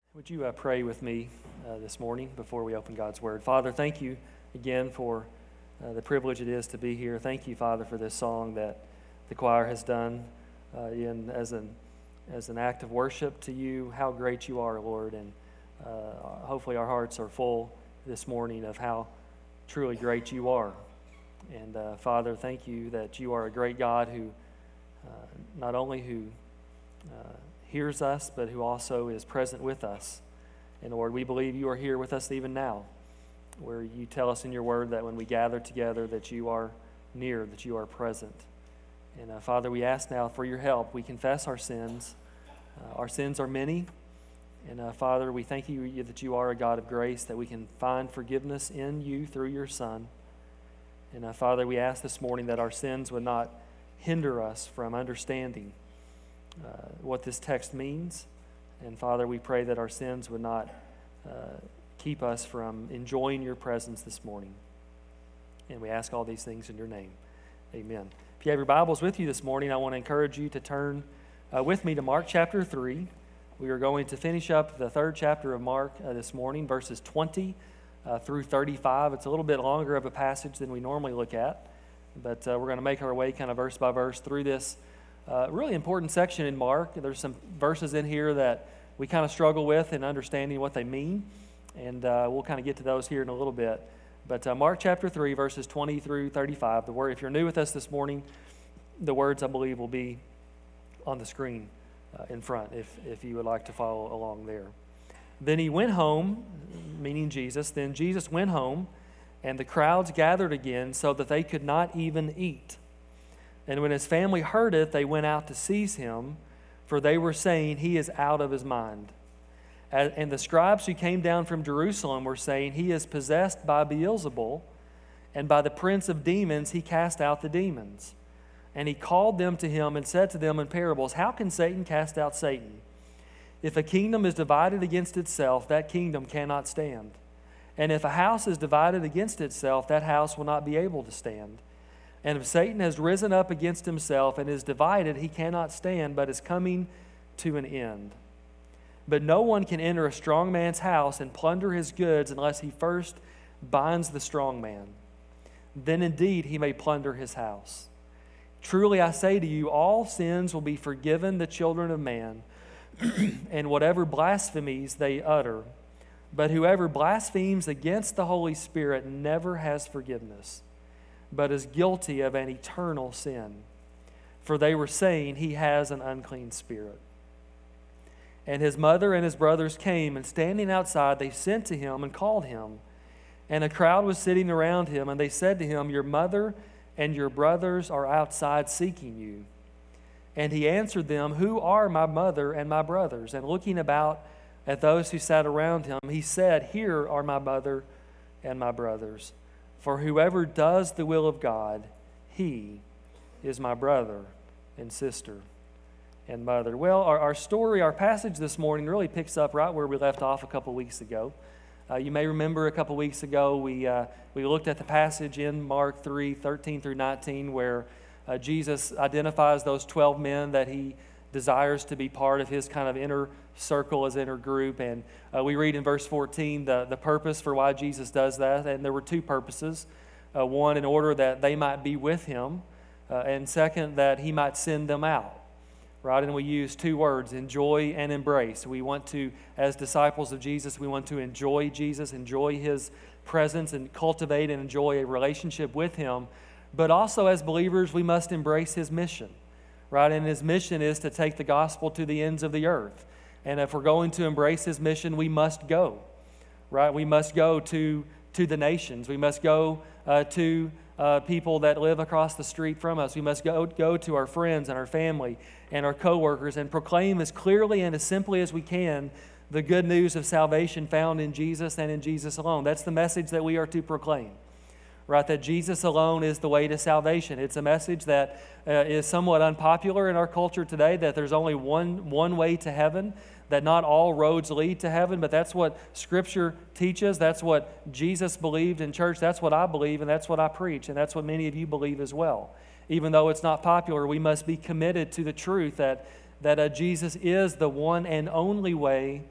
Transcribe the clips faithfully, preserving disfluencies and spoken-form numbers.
Would you uh, pray with me uh, this morning before we open God's Word? Father, thank you again for uh, the privilege it is to be here. Thank you, Father, for this song that the choir has done uh, in as an as an act of worship to you. How great you are, Lord, and uh, hopefully our hearts are full this morning of how truly great you are. And uh, Father, thank you that you are a great God who uh, not only who uh, hears us, but who also is present with us. And Lord, we believe you are here with us even now, where you tell us in your word that when we gather together that you are near, that you are present. And uh, Father, we ask now for your help. We confess our sins. Uh, our sins are many. And uh, Father, we thank you that you are a God of grace, that we can find forgiveness in you through your Son. And uh, Father, we ask this morning that our sins would not hinder us from understanding Uh, what this text means. And Father, we pray that our sins would not uh, keep us from enjoying your presence this morning. And we ask all these things in your name. Amen. If you have your Bibles with you this morning, I want to encourage you to turn uh, with me to Mark chapter three. We are going to finish up the third chapter of Mark uh, this morning, verses twenty uh, through thirty-five. It's a little bit longer of a passage than we normally look at, but uh, we're going to make our way kind of verse by verse through this Uh, really important section in Mark. There's some verses in here that we kind of struggle with in understanding what they mean, and uh, we'll kind of get to those here in a little bit. But uh, Mark chapter three, verses twenty through thirty-five. The word, if you're new with us this morning, the words I believe will be on the screen uh, in front, if if you would like to follow along there. Then he went home, meaning Jesus. Then Jesus went home, and the crowds gathered again, so that they could not even eat. And when his family heard it, they went out to seize him, for they were saying, he is out of his mind. And the scribes who came down from Jerusalem were saying, he is possessed by Beelzebul, and by the prince of demons he cast out the demons. And he called them to him and said to them in parables, how can Satan cast out Satan? If a kingdom is divided against itself, that kingdom cannot stand. And if a house is divided against itself, that house will not be able to stand. And if Satan has risen up against himself and is divided, he cannot stand, but is coming to an end. But no one can enter a strong man's house and plunder his goods unless he first binds the strong man. Then indeed he may plunder his house. Truly I say to you, all sins will be forgiven the children of man, and whatever blasphemies they utter. But whoever blasphemes against the Holy Spirit never has forgiveness, but is guilty of an eternal sin. For they were saying, he has an unclean spirit. And his mother and his brothers came, and standing outside, they sent to him and called him. And a crowd was sitting around him, and they said to him, your mother and your brothers are outside seeking you. And he answered them, who are my mother and my brothers? And looking about at those who sat around him, he said, here are my mother and my brothers. For whoever does the will of God, he is my brother and sister and mother. Well, our, our story, our passage this morning really picks up right where we left off a couple weeks ago. Uh, you may remember a couple weeks ago we uh, we looked at the passage in Mark three, thirteen through nineteen, where uh, Jesus identifies those twelve men that he desires to be part of his kind of inner circle, his inner group. And uh, we read in verse fourteen the, the purpose for why Jesus does that. And there were two purposes. Uh, one, in order that they might be with him. Uh, and second, that he might send them out. Right? And we use two words, enjoy and embrace. We want to, as disciples of Jesus, we want to enjoy Jesus, enjoy his presence, and cultivate and enjoy a relationship with him. But also as believers, we must embrace his mission. Right? And his mission is to take the gospel to the ends of the earth. And if we're going to embrace his mission, we must go. Right? We must go to, to the nations. We must go uh, to uh, people that live across the street from us. We must go, go to our friends and our family and our coworkers and proclaim as clearly and as simply as we can the good news of salvation found in Jesus and in Jesus alone. That's the message that we are to proclaim. Right, that Jesus alone is the way to salvation. It's a message that uh, is somewhat unpopular in our culture today, that there's only one, one way to heaven, that not all roads lead to heaven, but that's what Scripture teaches. That's what Jesus believed in church. That's what I believe, and that's what I preach, and that's what many of you believe as well. Even though it's not popular, we must be committed to the truth that, that uh, Jesus is the one and only way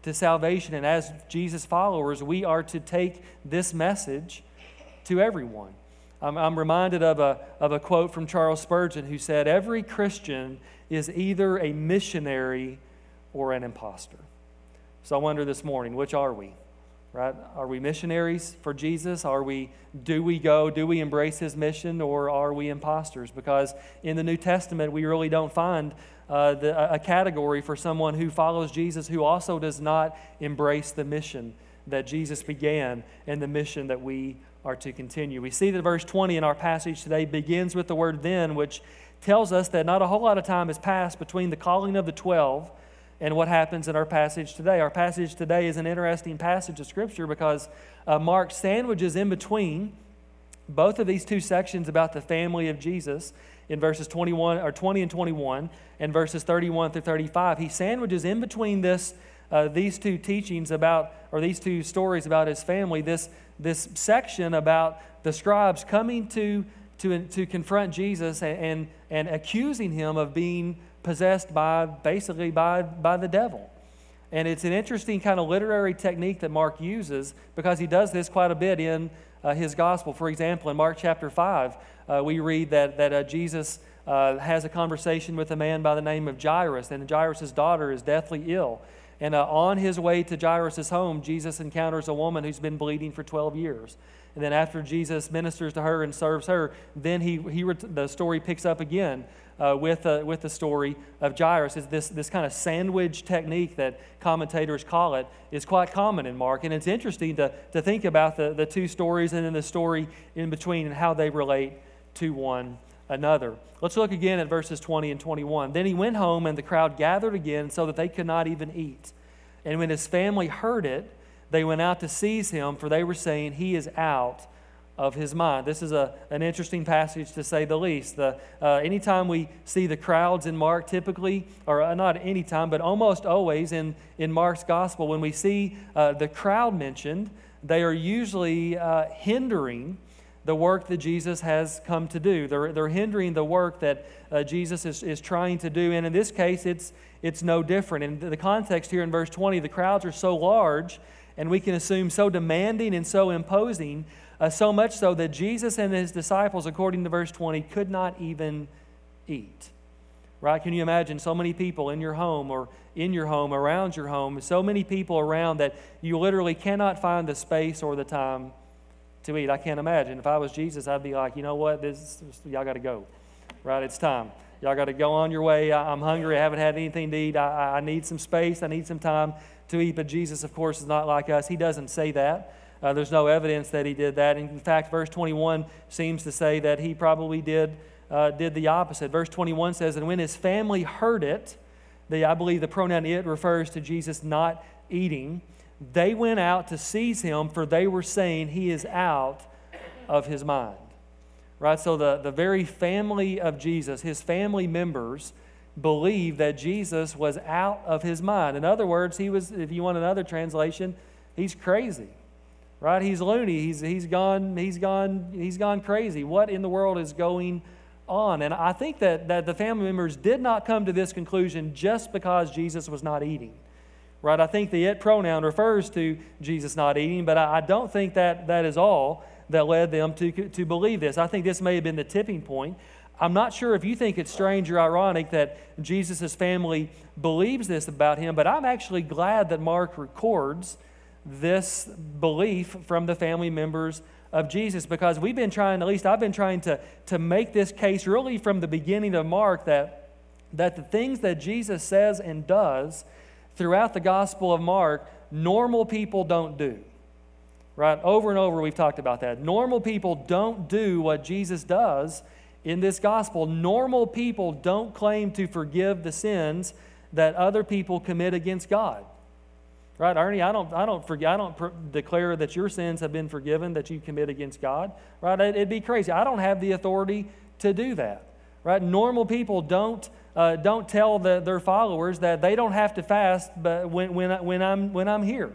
to salvation. And as Jesus followers, we are to take this message to everyone. I'm, I'm reminded of a, of a quote from Charles Spurgeon, who said, "Every Christian is either a missionary or an imposter." So I wonder this morning, which are we? Right? Are we missionaries for Jesus? Are we, do we go, do we embrace His mission, or are we imposters? Because in the New Testament, we really don't find uh, the, a category for someone who follows Jesus who also does not embrace the mission that Jesus began and the mission that we are to continue. We see that verse twenty in our passage today begins with the word "then," which tells us that not a whole lot of time has passed between the calling of the twelve and what happens in our passage today. Our passage today is an interesting passage of Scripture because uh, Mark sandwiches in between both of these two sections about the family of Jesus in verses twenty-one or twenty and twenty-one and verses thirty-one through thirty-five. He sandwiches in between this uh, these two teachings about, or these two stories about His family, this this section about the scribes coming to to to confront Jesus and and, and accusing Him of being possessed by, basically by, by the devil. And it's an interesting kind of literary technique that Mark uses, because he does this quite a bit in uh, his gospel. For example, in Mark chapter five, uh, we read that, that uh, Jesus uh, has a conversation with a man by the name of Jairus, and Jairus' daughter is deathly ill. And uh, on his way to Jairus' home, Jesus encounters a woman who's been bleeding for twelve years. And then after Jesus ministers to her and serves her, then he, he the story picks up again uh, with, uh, with the story of Jairus. It's this, this kind of sandwich technique that commentators call it is quite common in Mark. And it's interesting to, to think about the, the two stories and then the story in between and how they relate to one another. Let's look again at verses twenty and twenty-one. "Then he went home, and the crowd gathered again so that they could not even eat. And when his family heard it, they went out to seize him, for they were saying, 'He is out of his mind.'" This is a, an interesting passage, to say the least. The, uh, anytime we see the crowds in Mark, typically, or uh, not anytime, but almost always in, in Mark's gospel, when we see uh, the crowd mentioned, they are usually uh, hindering the work that Jesus has come to do. They're, they're hindering the work that uh, Jesus is, is trying to do. And in this case, it's, it's no different. In the context here in verse twenty, the crowds are so large, and we can assume so demanding and so imposing, uh, so much so that Jesus and His disciples, according to verse twenty, could not even eat. Right? Can you imagine so many people in your home or in your home, around your home, so many people around that you literally cannot find the space or the time to eat? I can't imagine. If I was Jesus, I'd be like, you know what, this, y'all got to go. Right? It's time. Y'all got to go on your way. I, I'm hungry. I haven't had anything to eat. I, I need some space. I need some time to eat. But Jesus, of course, is not like us. He doesn't say that. Uh, there's no evidence that He did that. In fact, verse twenty-one seems to say that He probably did uh, did the opposite. Verse twenty-one says, "And when His family heard it," the, I believe the pronoun "it" refers to Jesus not eating, "they went out to seize Him, for they were saying, 'He is out of his mind.'" Right? So the, the very family of Jesus, His family members, believed that Jesus was out of His mind. In other words, He was, if you want another translation, He's crazy. Right? He's loony. He's, he's gone, he's gone, he's gone crazy. What in the world is going on? And I think that, that the family members did not come to this conclusion just because Jesus was not eating. Right? I think the "it" pronoun refers to Jesus not eating, but I, I don't think that that is all that led them to, to believe this. I think this may have been the tipping point. I'm not sure if you think it's strange or ironic that Jesus' family believes this about Him, but I'm actually glad that Mark records this belief from the family members of Jesus, because we've been trying, at least I've been trying to, to make this case really from the beginning of Mark, that, that the things that Jesus says and does throughout the Gospel of Mark, normal people don't do. Right? Over and over we've talked about that. Normal people don't do what Jesus does in this gospel. Normal people don't claim to forgive the sins that other people commit against God. Right, Ernie? I don't, I don't, forget, I don't pr- declare that your sins have been forgiven that you commit against God. Right? It, it'd be crazy. I don't have the authority to do that. Right? Normal people don't uh, don't tell the, their followers that they don't have to fast, but when when when I'm when I'm here.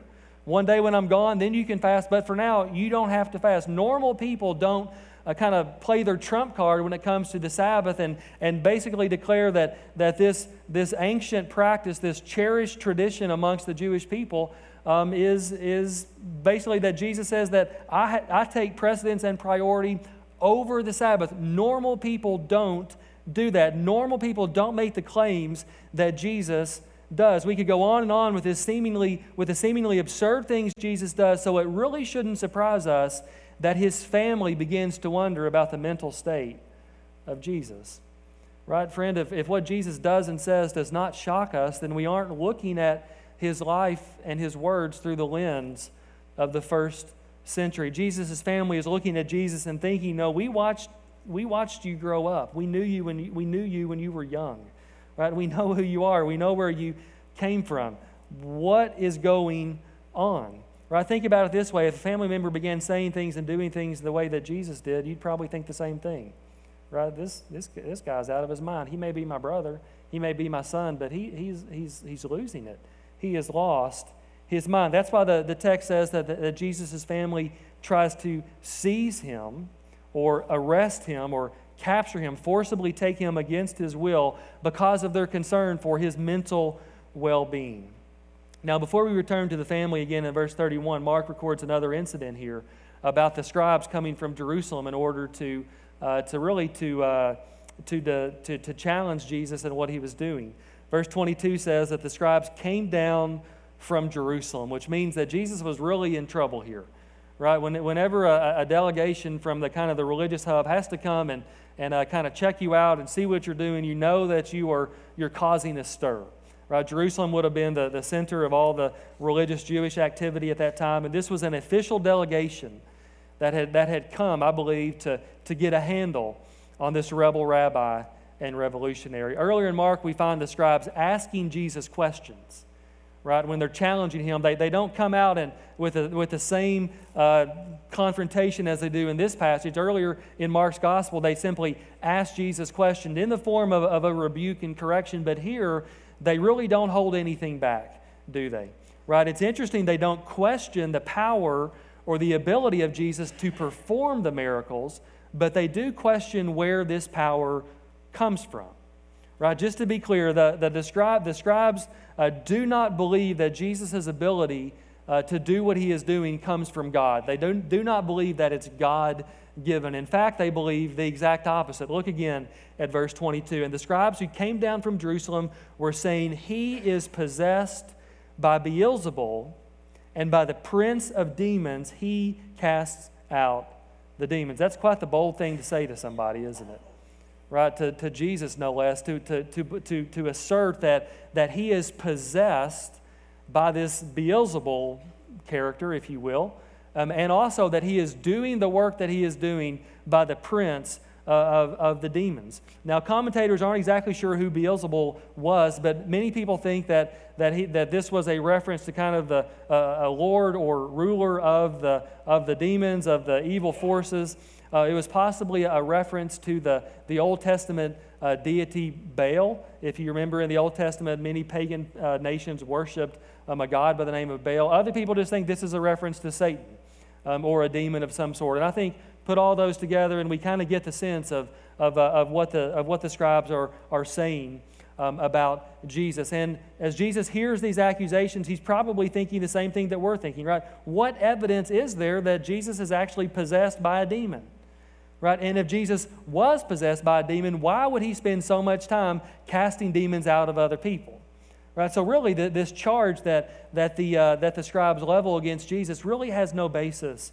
one day when I'm gone, then you can fast. But for now, you don't have to fast. Normal people don't uh, kind of play their trump card when it comes to the Sabbath and, and basically declare that, that this, this ancient practice, this cherished tradition amongst the Jewish people um, is, is basically that Jesus says that I, I take precedence and priority over the Sabbath. Normal people don't do that. Normal people don't make the claims that Jesus does. We could go on and on with this seemingly with the seemingly absurd things Jesus does, so it really shouldn't surprise us that his family begins to wonder about the mental state of Jesus. Right, friend? If, if what Jesus does and says does not shock us, then we aren't looking at his life and his words through the lens of the first century. Jesus' family is looking at Jesus and thinking, no, we watched we watched you grow up. We knew you when you, we knew you when you were young. Right? We know who you are. We know where you came from. What is going on? Right? Think about it this way. If a family member began saying things and doing things the way that Jesus did, you'd probably think the same thing. Right? This this this guy's out of his mind. He may be my brother. He may be my son, but he he's he's he's losing it. He has lost his mind. That's why the, the text says that, that, that Jesus' family tries to seize him or arrest him or capture him, forcibly take him against his will because of their concern for his mental well-being. Now, before we return to the family again in verse thirty-one, Mark records another incident here about the scribes coming from Jerusalem in order to uh, to really to, uh, to, to, to, to challenge Jesus and what he was doing. Verse twenty-two says that the scribes came down from Jerusalem, which means that Jesus was really in trouble here. Right? When, whenever a, a delegation from the kind of the religious hub has to come and and uh, kind of check you out and see what you're doing, you know that you are you're causing a stir. Right? Jerusalem would have been the, the center of all the religious Jewish activity at that time, and this was an official delegation that had that had come, I believe, to, to get a handle on this rebel rabbi and revolutionary. Earlier in Mark, we find the scribes asking Jesus questions. Right, when they're challenging him, they, they don't come out and with the, with the same uh, confrontation as they do in this passage. Earlier in Mark's gospel, they simply ask Jesus questions in the form of, of a rebuke and correction, but here they really don't hold anything back, do they? Right? It's interesting they don't question the power or the ability of Jesus to perform the miracles, but they do question where this power comes from. Right? Just to be clear, the, the, the, scribe, the scribes uh, do not believe that Jesus' ability uh, to do what he is doing comes from God. They don't, do not believe that it's God-given. In fact, they believe the exact opposite. Look again at verse twenty-two. And the scribes who came down from Jerusalem were saying, he is possessed by Beelzebul, and by the prince of demons he casts out the demons. That's quite the bold thing to say to somebody, isn't it? Right, to, to Jesus no less, to, to, to, to, to assert that, that he is possessed by this Beelzebul character, if you will, um, and also that he is doing the work that he is doing by the prince uh, of, of the demons. Now, commentators aren't exactly sure who Beelzebul was, but many people think that, that, he, that this was a reference to kind of the uh, a lord or ruler of the, of the demons, of the evil forces. Uh, it was possibly a reference to the, the Old Testament uh, deity Baal. If you remember in the Old Testament, many pagan uh, nations worshipped um, a god by the name of Baal. Other people just think this is a reference to Satan um, or a demon of some sort. And I think put all those together and we kind of get the sense of, of, uh, of, what, the, of what the scribes are, are saying um, about Jesus. And as Jesus hears these accusations, he's probably thinking the same thing that we're thinking, right? What evidence is there that Jesus is actually possessed by a demon? Right? And if Jesus was possessed by a demon, why would he spend so much time casting demons out of other people? Right? So really, the, this charge that, that, the, uh, that the scribes level against Jesus really has no basis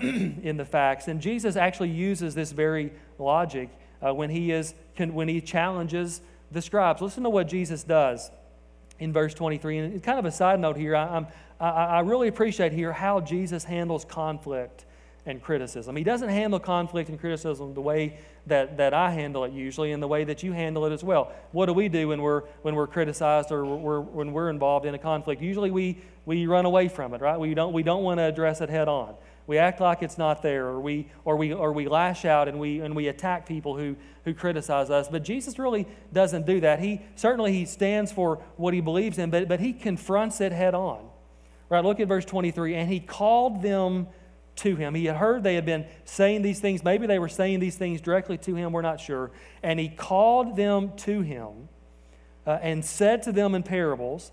in the facts. And Jesus actually uses this very logic uh, when, he is, can, when he challenges the scribes. Listen to what Jesus does in verse twenty-three. And it's kind of a side note here. I, I'm, I, I really appreciate here how Jesus handles conflict and criticism. He doesn't handle conflict and criticism the way that, that I handle it usually, and the way that you handle it as well. What do we do when we're when we're criticized or we're, when we're involved in a conflict? Usually we we run away from it, right? We don't we don't want to address it head on. We act like it's not there, or we or we or we lash out and we and we attack people who who criticize us. But Jesus really doesn't do that. He certainly he stands for what he believes in, but but he confronts it head on. Right, look at verse twenty-three. And he called them to him. He had heard they had been saying these things. Maybe they were saying these things directly to him. We're not sure. And he called them to him uh, and said to them in parables,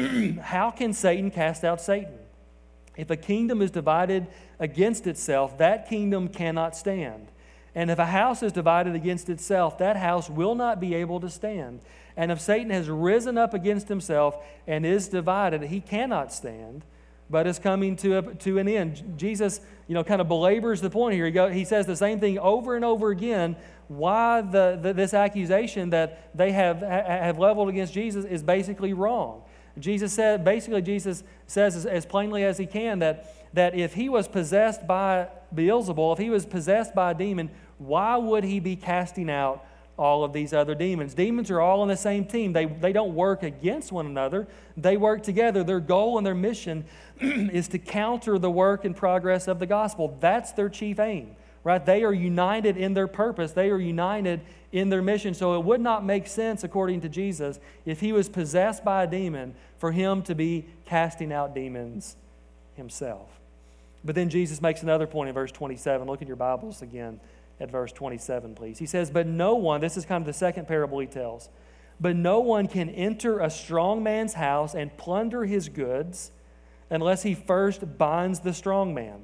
how can Satan cast out Satan? If a kingdom is divided against itself, that kingdom cannot stand. And if a house is divided against itself, that house will not be able to stand. And if Satan has risen up against himself and is divided, he cannot stand, but is coming to, a, to an end. Jesus, you know, kind of belabors the point here. He, go, he says the same thing over and over again. Why the, the, this accusation that they have, have leveled against Jesus is basically wrong. Jesus said, basically Jesus says as, as plainly as he can that, that if he was possessed by Beelzebul, if he was possessed by a demon, why would he be casting out all of these other demons? Demons are all on the same team. They, they don't work against one another. They work together. Their goal and their mission is to counter the work and progress of the gospel. That's their chief aim, right? They are united in their purpose. They are united in their mission. So it would not make sense, according to Jesus, if he was possessed by a demon, for him to be casting out demons himself. But then Jesus makes another point in verse twenty-seven. Look in your Bibles again at verse twenty-seven, please. He says, but no one, this is kind of the second parable he tells, but no one can enter a strong man's house and plunder his goods unless he first binds the strong man.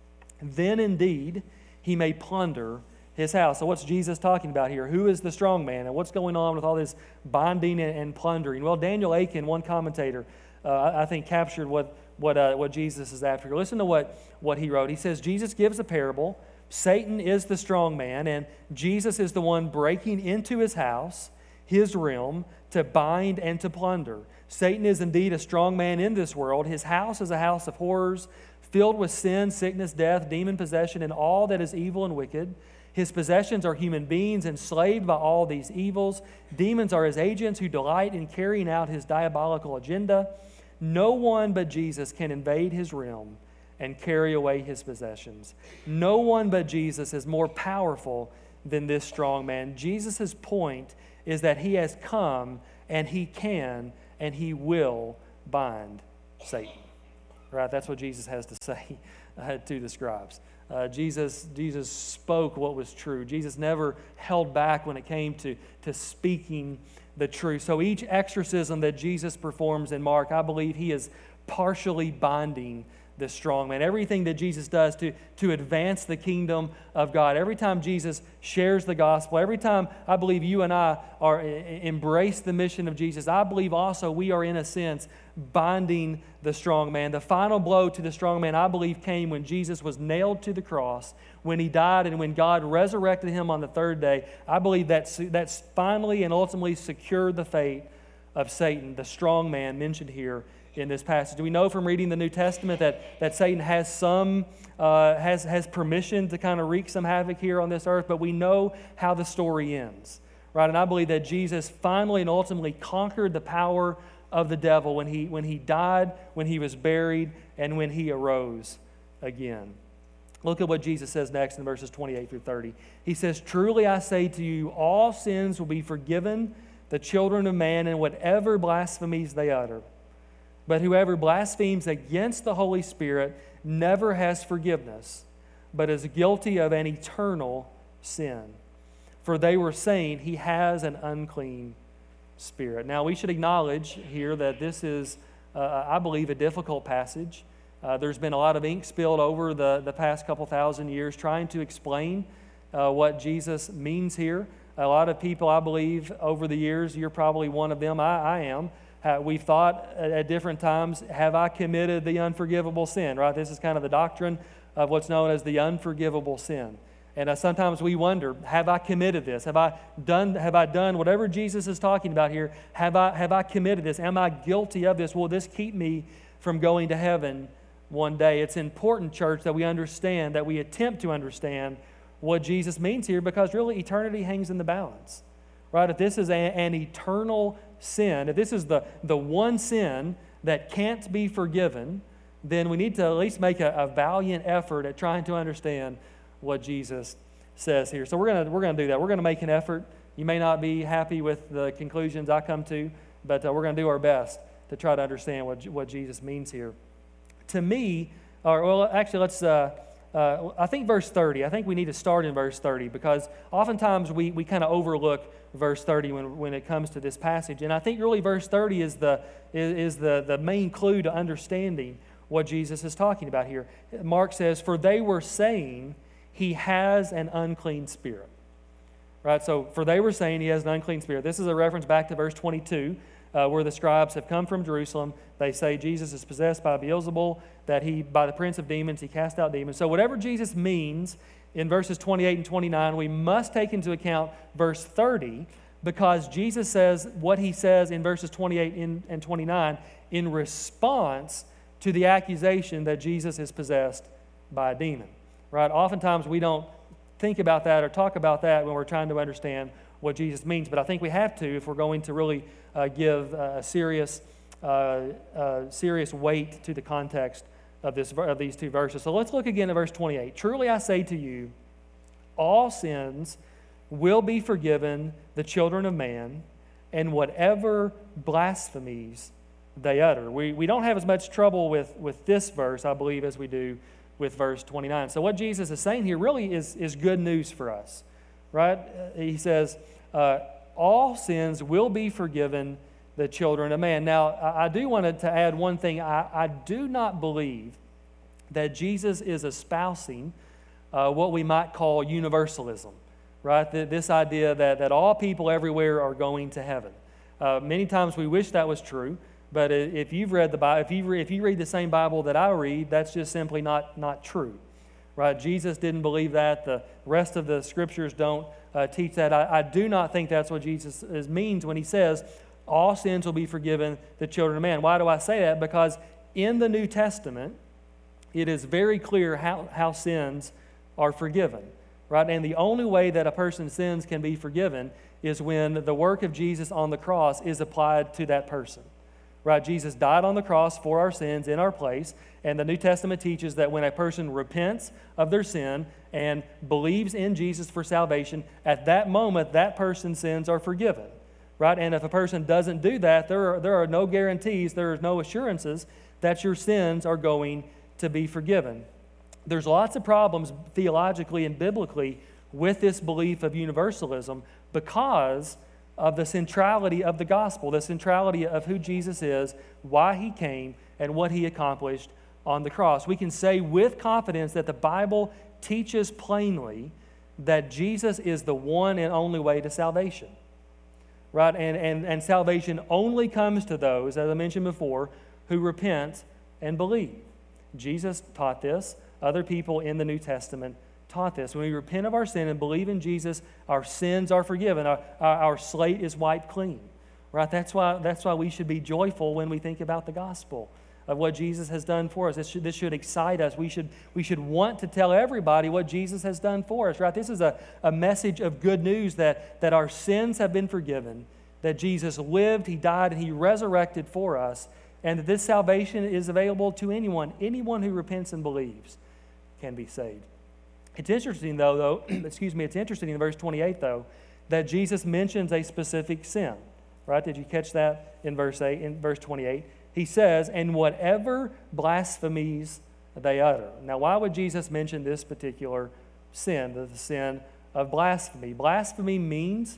Then indeed he may plunder his house. So what's Jesus talking about here? Who is the strong man? And what's going on with all this binding and, and plundering? Well, Daniel Aiken, one commentator, uh, I think captured what, what, uh, what Jesus is after. Listen to what, what he wrote. He says, Jesus gives a parable. Satan is the strong man, and Jesus is the one breaking into his house, his realm, to bind and to plunder. Satan is indeed a strong man in this world. His house is a house of horrors, filled with sin, sickness, death, demon possession, and all that is evil and wicked. His possessions are human beings enslaved by all these evils. Demons are his agents who delight in carrying out his diabolical agenda. No one but Jesus can invade his realm and carry away his possessions. No one but Jesus is more powerful than this strong man. Jesus' point is that he has come and he can and he will bind Satan. Right? That's what Jesus has to say uh, to the scribes. Uh, Jesus, Jesus spoke what was true. Jesus never held back when it came to, to speaking the truth. So each exorcism that Jesus performs in Mark, I believe he is partially binding the strong man. Everything that Jesus does to, to advance the kingdom of God. Every time Jesus shares the gospel, every time I believe you and I are embrace the mission of Jesus, I believe also we are in a sense binding the strong man. The final blow to the strong man, I believe, came when Jesus was nailed to the cross, when he died and when God resurrected him on the third day. I believe that's, that's finally and ultimately secured the fate of Satan, the strong man mentioned here in this passage. We know from reading the New Testament that, that Satan has some uh, has has permission to kind of wreak some havoc here on this earth, but we know how the story ends, right? And I believe that Jesus finally and ultimately conquered the power of the devil when he when he died, when he was buried, and when he arose again. Look at what Jesus says next in verses twenty-eight through thirty. He says, "Truly I say to you, all sins will be forgiven the children of man, and whatever blasphemies they utter. But whoever blasphemes against the Holy Spirit never has forgiveness, but is guilty of an eternal sin. For they were saying he has an unclean spirit." Now, we should acknowledge here that this is, uh, I believe, a difficult passage. Uh, there's been a lot of ink spilled over the, the past couple thousand years trying to explain uh, what Jesus means here. A lot of people, I believe, over the years, you're probably one of them, I, I am, Uh, we've thought at different times, have I committed the unforgivable sin, right? This is kind of the doctrine of what's known as the unforgivable sin. And uh, sometimes we wonder, have I committed this? Have I done Have I done whatever Jesus is talking about here? Have I, have I committed this? Am I guilty of this? Will this keep me from going to heaven one day? It's important, church, that we understand, that we attempt to understand what Jesus means here, because really eternity hangs in the balance, right? If this is a, an eternal sin, if this is the, the one sin that can't be forgiven, then we need to at least make a, a valiant effort at trying to understand what Jesus says here. So we're gonna we're gonna do that. We're gonna make an effort. You may not be happy with the conclusions I come to, but uh, we're gonna do our best to try to understand what what Jesus means here. to me, or well, actually, let's, uh, uh, I think verse thirty, I think we need to start in verse thirty, because oftentimes we, we kind of overlook verse thirty when, when it comes to this passage. And I think really verse thirty is the, is, is the, the main clue to understanding what Jesus is talking about here. Mark says, for they were saying he has an unclean spirit. Right, so for they were saying he has an unclean spirit. This is a reference back to verse twenty-two, uh, where the scribes have come from Jerusalem. They say Jesus is possessed by Beelzebul, that he, by the prince of demons, he cast out demons. So whatever Jesus means in verses twenty-eight and twenty-nine, we must take into account verse thirty, because Jesus says what he says in verses twenty-eight and twenty-nine in response to the accusation that Jesus is possessed by a demon. Right? Oftentimes we don't think about that or talk about that when we're trying to understand what Jesus means. But I think we have to if we're going to really uh, give uh, a serious, uh, uh, serious weight to the context of, this, of these two verses. So let's look again at verse twenty-eight. Truly I say to you, all sins will be forgiven the children of man, and whatever blasphemies they utter. We, we don't have as much trouble with, with this verse, I believe, as we do with verse twenty-nine. So what Jesus is saying here really is, is good news for us, right? He says, uh, all sins will be forgiven the children of man. Now, I, I do want to add one thing. I, I do not believe that Jesus is espousing uh, what we might call universalism, right? This idea that, that all people everywhere are going to heaven. Uh, many times we wish that was true. But if you've read the Bible, if you read, if you read the same Bible that I read, that's just simply not, not true, right? Jesus didn't believe that. The rest of the scriptures don't uh, teach that. I, I do not think that's what Jesus is, means when he says, all sins will be forgiven the children of man. Why do I say that? Because in the New Testament, it is very clear how, how sins are forgiven, right? And the only way that a person's sins can be forgiven is when the work of Jesus on the cross is applied to that person. Right, Jesus died on the cross for our sins in our place, and the New Testament teaches that when a person repents of their sin and believes in Jesus for salvation, at that moment, that person's sins are forgiven. Right, and if a person doesn't do that, there are, there are no guarantees, there are no assurances that your sins are going to be forgiven. There's lots of problems theologically and biblically with this belief of universalism because of the centrality of the gospel, the centrality of who Jesus is, why he came, and what he accomplished on the cross. We can say with confidence that the Bible teaches plainly that Jesus is the one and only way to salvation. Right? And, and, and salvation only comes to those, as I mentioned before, who repent and believe. Jesus taught this. Other people in the New Testament taught this. When we repent of our sin and believe in Jesus, our sins are forgiven. Our, our, our slate is wiped clean. Right? That's why, that's why we should be joyful when we think about the gospel of what Jesus has done for us. This should, this should excite us. We should, we should want to tell everybody what Jesus has done for us. Right? This is a, a message of good news that, that our sins have been forgiven, that Jesus lived, he died, and he resurrected for us, and that this salvation is available to anyone. Anyone who repents and believes can be saved. It's interesting, though, though excuse me, it's interesting in verse twenty-eight, though, that Jesus mentions a specific sin. Right? Did you catch that in verse eight, in verse twenty-eight? He says, and whatever blasphemies they utter. Now, why would Jesus mention this particular sin, the sin of blasphemy? Blasphemy means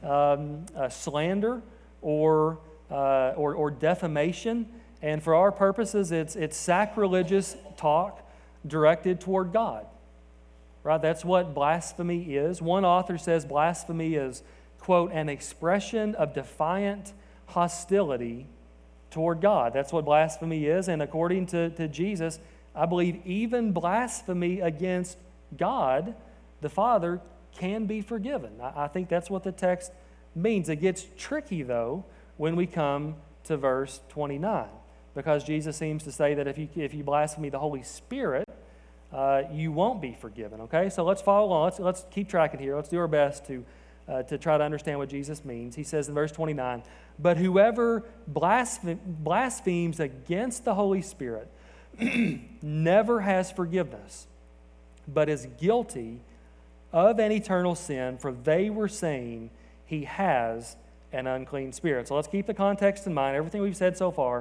um, uh, slander or, uh, or, or defamation, and for our purposes, it's, it's sacrilegious talk directed toward God. Right? That's what blasphemy is. One author says blasphemy is, quote, an expression of defiant hostility toward God. That's what blasphemy is. And according to, to Jesus, I believe even blasphemy against God, the Father, can be forgiven. I, I think that's what the text means. It gets tricky, though, when we come to verse twenty-nine, because Jesus seems to say that if you, if you blaspheme the Holy Spirit, Uh, you won't be forgiven, okay? So let's follow along. Let's, let's keep tracking here. Let's do our best to, uh, to try to understand what Jesus means. He says in verse twenty-nine, but whoever blaspheme, blasphemes against the Holy Spirit never has forgiveness, but is guilty of an eternal sin, for they were saying he has an unclean spirit. So let's keep the context in mind, everything we've said so far.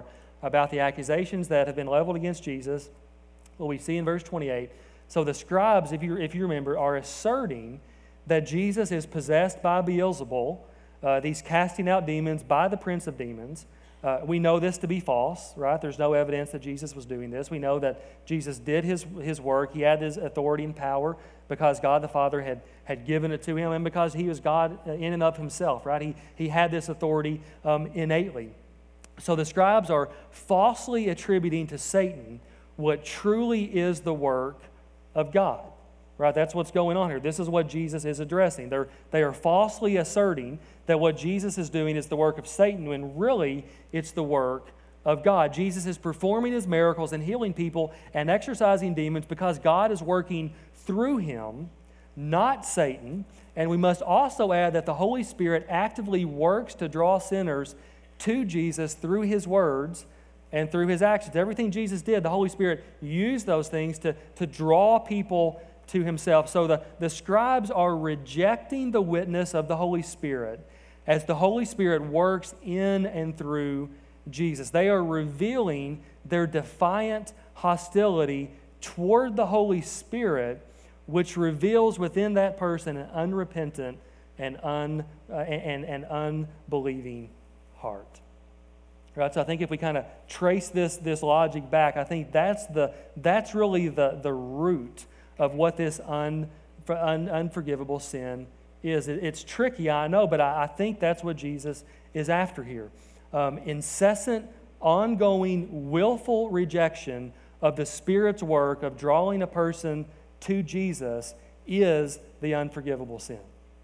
about the accusations that have been leveled against Jesus. Well, we see in verse twenty-eight, so the scribes, if you, if you remember, are asserting that Jesus is possessed by Beelzebul, uh, these casting out demons by the prince of demons. Uh, we know this to be false, right? There's no evidence that Jesus was doing this. We know that Jesus did his, his work. He had his authority and power because God the Father had, had given it to him and because he was God in and of himself, right? He, he had this authority um, innately. So the scribes are falsely attributing to Satan what truly is the work of God, right? That's what's going on here. This is what Jesus is addressing. They're, they are falsely asserting that what Jesus is doing is the work of Satan when really it's the work of God. Jesus is performing his miracles and healing people and exorcising demons because God is working through him, not Satan. And we must also add that the Holy Spirit actively works to draw sinners to Jesus through his words and through his actions. Everything Jesus did, the Holy Spirit used those things to, to draw people to himself. So the, the scribes are rejecting the witness of the Holy Spirit as the Holy Spirit works in and through Jesus. They are revealing their defiant hostility toward the Holy Spirit, which reveals within that person an unrepentant and, un, uh, and, and unbelieving heart. Right, so I think if we kind of trace this, this logic back, I think that's the that's really the, the root of what this un, un, unforgivable sin is. It, it's tricky, I know, but I, I think that's what Jesus is after here. Um, incessant, ongoing, willful rejection of the Spirit's work of drawing a person to Jesus is the unforgivable sin,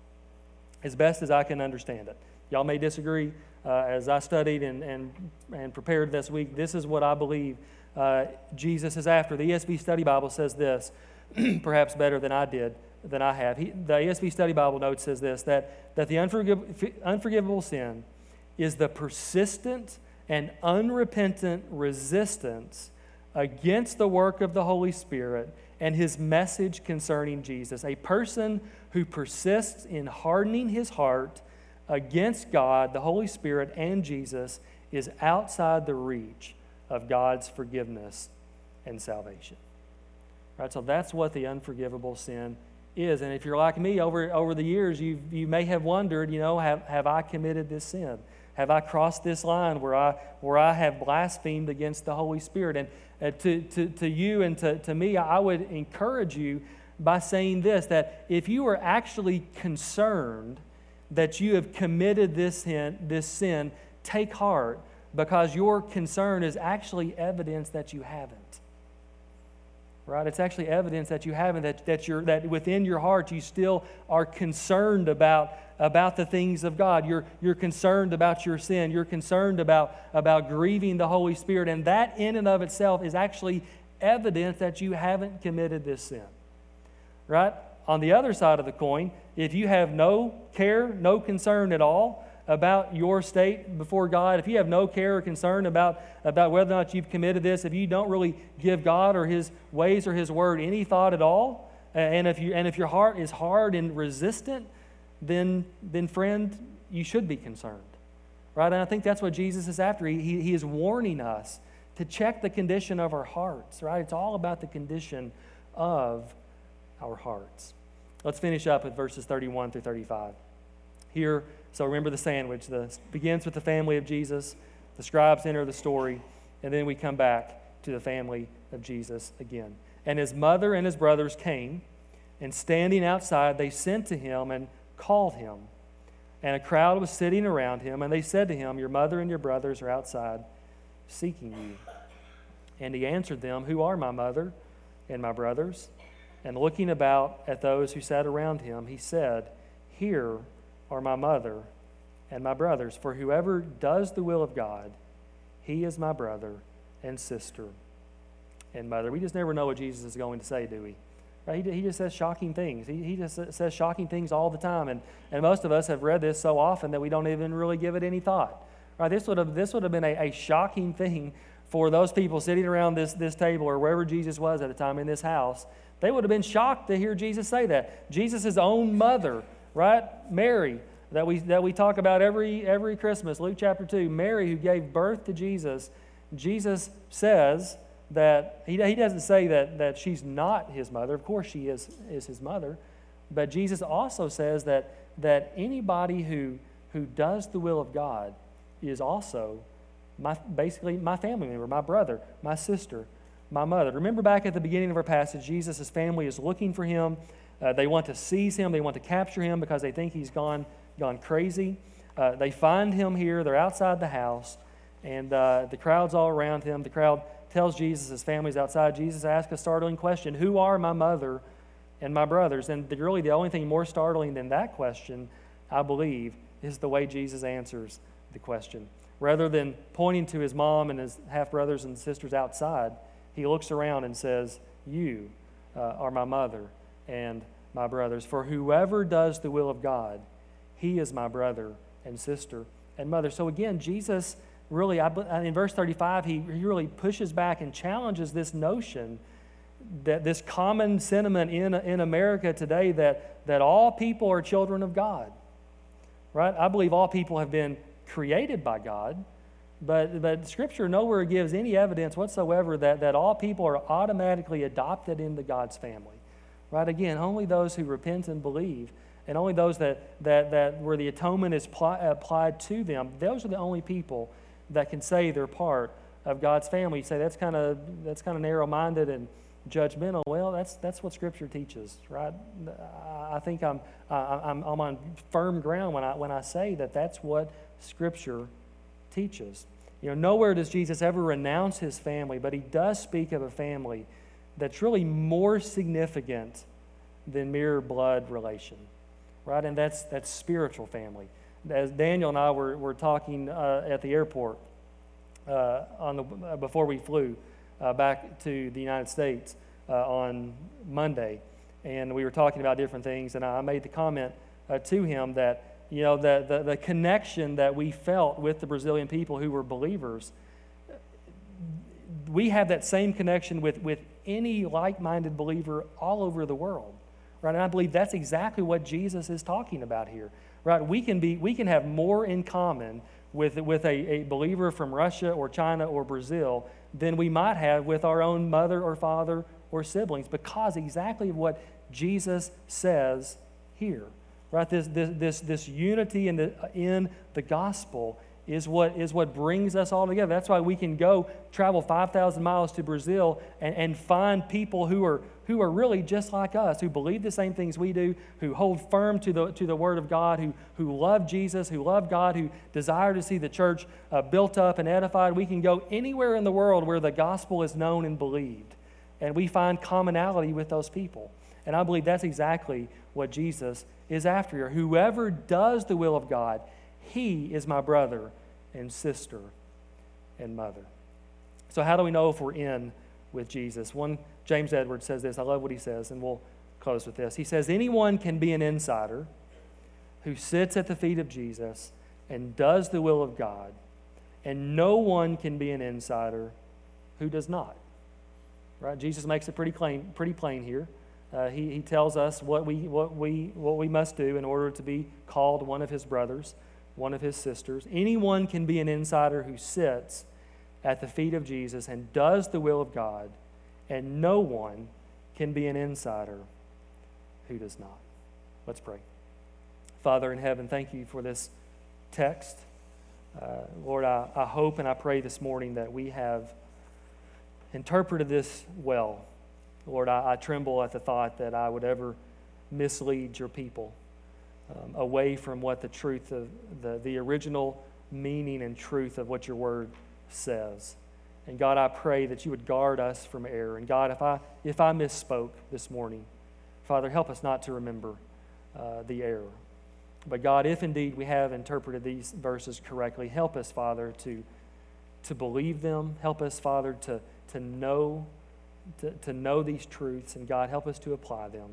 as best as I can understand it. Y'all may disagree. Uh, as I studied and, and, and prepared this week, this is what I believe uh, Jesus is after. The E S V Study Bible says this, perhaps better than I did, than I have. He, the E S V Study Bible note says this, that, that the unforgiv- unforgivable sin is the persistent and unrepentant resistance against the work of the Holy Spirit and his message concerning Jesus. A person who persists in hardening his heart against God, the Holy Spirit, and Jesus is outside the reach of God's forgiveness and salvation. Right? So that's what the unforgivable sin is. And if you're like me, over, over the years, you you may have wondered, you know, have, have I committed this sin? Have I crossed this line where I where I have blasphemed against the Holy Spirit? And uh, to, to, to you and to, to me, I would encourage you by saying this, that if you are actually concerned that you have committed this sin, this sin, take heart, because your concern is actually evidence that you haven't. Right? It's actually evidence that you haven't, that, that, you're, that within your heart you still are concerned about, about the things of God. You're, you're concerned about your sin. You're concerned about, about grieving the Holy Spirit. And that in and of itself is actually evidence that you haven't committed this sin. Right? On the other side of the coin, if you have no care, no concern at all about your state before God, if you have no care or concern about, about whether or not you've committed this, if you don't really give God or his ways or his word any thought at all, and if you and if your heart is hard and resistant, then, then friend, you should be concerned. Right? And I think that's what Jesus is after. He, he, he is warning us to check the condition of our hearts. Right? It's all about the condition of our hearts. Let's finish up with verses thirty-one through thirty-five. Here, so remember the sandwich. The begins with the family of Jesus. The scribes enter the story, and then we come back to the family of Jesus again. And his mother and his brothers came, and standing outside, they sent to him and called him. And a crowd was sitting around him, and they said to him, "Your mother and your brothers are outside seeking you." And he answered them, "Who are my mother and my brothers?" And looking about at those who sat around him, he said, "Here are my mother and my brothers. For whoever does the will of God, he is my brother and sister and mother." We just never know what Jesus is going to say, do we? Right? He, he just says shocking things. He, he just says shocking things all the time. And, and most of us have read this so often that we don't even really give it any thought. Right? This would have, this would have been a, a shocking thing for those people sitting around this, this table or wherever Jesus was at the time in this house. They would have been shocked to hear Jesus say that. Jesus' own mother, right? Mary, that we that we talk about every every Christmas, Luke chapter two. Mary, who gave birth to Jesus, Jesus says that, he, he doesn't say that, that she's not his mother. Of course she is, is his mother. But Jesus also says that, that anybody who, who does the will of God is also my, basically my family member, my brother, my sister, my mother. Remember back at the beginning of our passage, Jesus' family is looking for him. Uh, they want to seize him. They want to capture him because they think he's gone, gone crazy. Uh, they find him here. They're outside the house, and uh, the crowd's all around him. The crowd tells Jesus his family's outside. Jesus asks a startling question, who are my mother and my brothers? And the, really the only thing more startling than that question, I believe, is the way Jesus answers the question. Rather than pointing to his mom and his half-brothers and sisters outside, he looks around and says, you uh, are my mother and my brothers. For whoever does the will of God, he is my brother and sister and mother. So again, Jesus really, I, in verse thirty-five, he, he really pushes back and challenges this notion, that this common sentiment in, in America today that, that all people are children of God. Right? I believe all people have been created by God, but, but Scripture nowhere gives any evidence whatsoever that, that all people are automatically adopted into God's family. Right? Again, only those who repent and believe, and only those that, that, that where the atonement is pl- applied to them, those are the only people that can say they're part of God's family. You say that's kind of that's kind of narrow-minded and judgmental. Well, that's that's what Scripture teaches, right? I think I'm I'm, I'm on firm ground when I when I say that that's what Scripture teaches. You know, nowhere does Jesus ever renounce his family, but he does speak of a family that's really more significant than mere blood relation, right? And that's that's spiritual family. As Daniel and I were, were talking uh, at the airport uh, on the, uh, before we flew uh, back to the United States uh, on Monday, and we were talking about different things, and I made the comment uh, to him that, you know, the, the, the connection that we felt with the Brazilian people who were believers, we have that same connection with, with any like-minded believer all over the world, right? And I believe that's exactly what Jesus is talking about here. Right, we can be, we can have more in common with with a, a believer from Russia or China or Brazil than we might have with our own mother or father or siblings, because exactly what Jesus says here. Right, this this this, this unity in the in the gospel is what is what brings us all together. That's why we can go travel five thousand miles to Brazil and, and find people who are who are really just like us, who believe the same things we do, who hold firm to the to the Word of God, who who love Jesus, who love God, who desire to see the church uh, built up and edified. We can go anywhere in the world where the gospel is known and believed, and we find commonality with those people. And I believe that's exactly what Jesus is after here. Whoever does the will of God, he is my brother and sister and mother. So how do we know if we're in with Jesus? One, James Edwards says this. I love what he says, and we'll close with this. He says, anyone can be an insider who sits at the feet of Jesus and does the will of God, and no one can be an insider who does not. Right? Jesus makes it pretty plain, pretty plain here. Uh, he, he tells us what we, what, we, what we must do in order to be called one of his brothers, one of his sisters. Anyone can be an insider who sits at the feet of Jesus and does the will of God, and no one can be an insider who does not. Let's pray. Father in heaven, thank you for this text. Uh, Lord, I, I hope and I pray this morning that we have interpreted this well. Lord, I, I tremble at the thought that I would ever mislead your people um, away from what the truth of the, the original meaning and truth of what your word says. And God, I pray that you would guard us from error. And God, if I if I misspoke this morning, Father, help us not to remember uh, the error. But God, if indeed we have interpreted these verses correctly, help us, Father, to to believe them. Help us, Father, to to know to, to know these truths. And God, help us to apply them.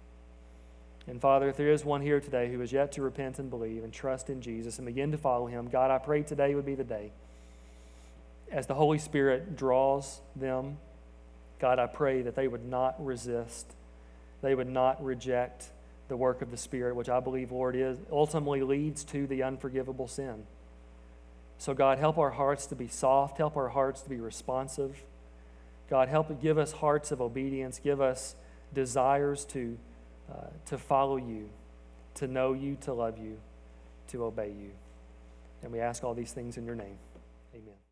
And Father, if there is one here today who is yet to repent and believe and trust in Jesus and begin to follow him, God, I pray today would be the day. As the Holy Spirit draws them, God, I pray that they would not resist. They would not reject the work of the Spirit, which I believe, Lord, is ultimately leads to the unforgivable sin. So God, help our hearts to be soft. Help our hearts to be responsive. God, help give us hearts of obedience. Give us desires to, uh, to follow you, to know you, to love you, to obey you. And we ask all these things in your name. Amen.